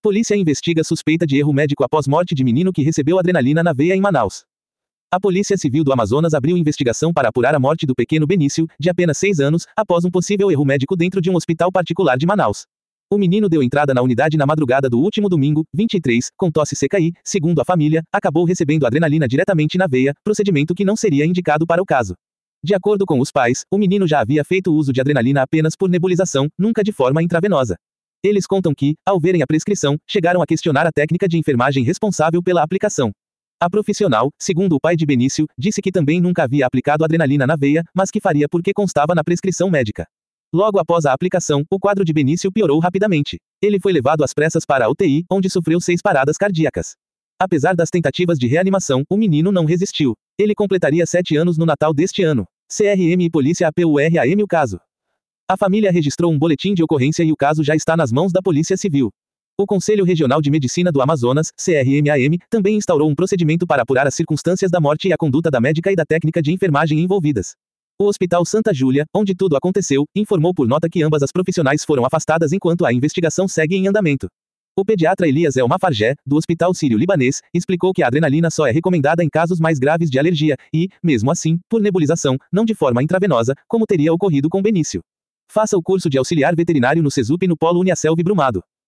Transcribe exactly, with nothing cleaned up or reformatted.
Polícia investiga suspeita de erro médico após morte de menino que recebeu adrenalina na veia em Manaus. A Polícia Civil do Amazonas abriu investigação para apurar a morte do pequeno Benício, de apenas seis anos, após um possível erro médico dentro de um hospital particular de Manaus. O menino deu entrada na unidade na madrugada do último domingo, vinte e três, com tosse seca e, segundo a família, acabou recebendo adrenalina diretamente na veia, procedimento que não seria indicado para o caso. De acordo com os pais, o menino já havia feito uso de adrenalina apenas por nebulização, nunca de forma intravenosa. Eles contam que, ao verem a prescrição, chegaram a questionar a técnica de enfermagem responsável pela aplicação. A profissional, segundo o pai de Benício, disse que também nunca havia aplicado adrenalina na veia, mas que faria porque constava na prescrição médica. Logo após a aplicação, o quadro de Benício piorou rapidamente. Ele foi levado às pressas para a U T I, onde sofreu seis paradas cardíacas. Apesar das tentativas de reanimação, o menino não resistiu. Ele completaria sete anos no Natal deste ano. C R M e Polícia A P U R A M o caso. A família registrou um boletim de ocorrência e o caso já está nas mãos da Polícia Civil. O Conselho Regional de Medicina do Amazonas, C R M A M, também instaurou um procedimento para apurar as circunstâncias da morte e a conduta da médica e da técnica de enfermagem envolvidas. O Hospital Santa Júlia, onde tudo aconteceu, informou por nota que ambas as profissionais foram afastadas enquanto a investigação segue em andamento. O pediatra Elias El Mafarjé, do Hospital Sírio-Libanês, explicou que a adrenalina só é recomendada em casos mais graves de alergia, e, mesmo assim, por nebulização, não de forma intravenosa, como teria ocorrido com Benício. Faça o curso de auxiliar veterinário no SESUP no Polo Uniaselv Brumado.